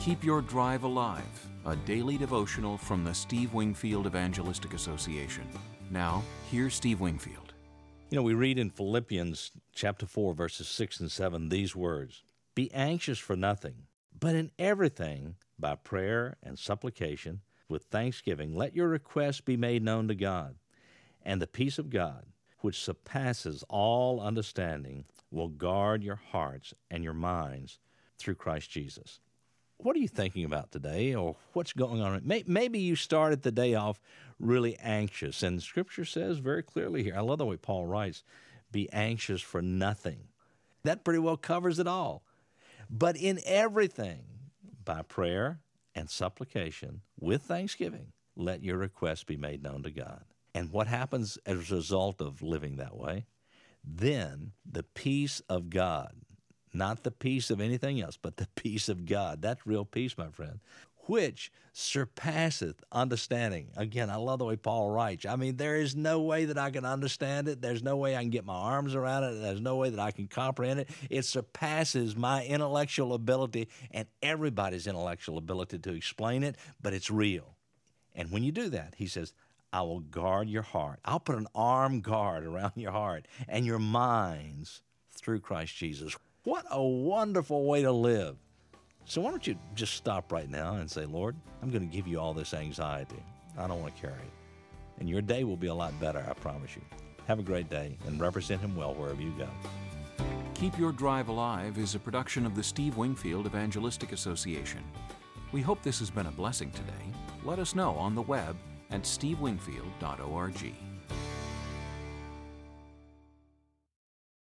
Keep Your Drive Alive, a daily devotional from the Steve Wingfield Evangelistic Association. Now, here's Steve Wingfield. We read in Philippians chapter 4, verses 6 and 7, these words, "Be anxious for nothing, but in everything, by prayer and supplication, with thanksgiving, let your requests be made known to God. And the peace of God, which surpasses all understanding, will guard your hearts and your minds through Christ Jesus." What are you thinking about today, or what's going on? Maybe you started the day off really anxious, and Scripture says very clearly here, I love the way Paul writes, be anxious for nothing. That pretty well covers it all. But in everything, by prayer and supplication, with thanksgiving, let your requests be made known to God. And what happens as a result of living that way? Then the peace of God, not the peace of anything else, but the peace of God. That's real peace, my friend, which surpasseth understanding. Again, I love the way Paul writes. There is no way that I can understand it. There's no way I can get my arms around it. There's no way that I can comprehend it. It surpasses my intellectual ability and everybody's intellectual ability to explain it, but it's real. And when you do that, he says, I will guard your heart. I'll put an armed guard around your heart and your minds through Christ Jesus. What a wonderful way to live. So why don't you just stop right now and say, Lord, I'm going to give you all this anxiety. I don't want to carry it. And your day will be a lot better, I promise you. Have a great day and represent Him well wherever you go. Keep Your Drive Alive is a production of the Steve Wingfield Evangelistic Association. We hope this has been a blessing today. Let us know on the web at stevewingfield.org.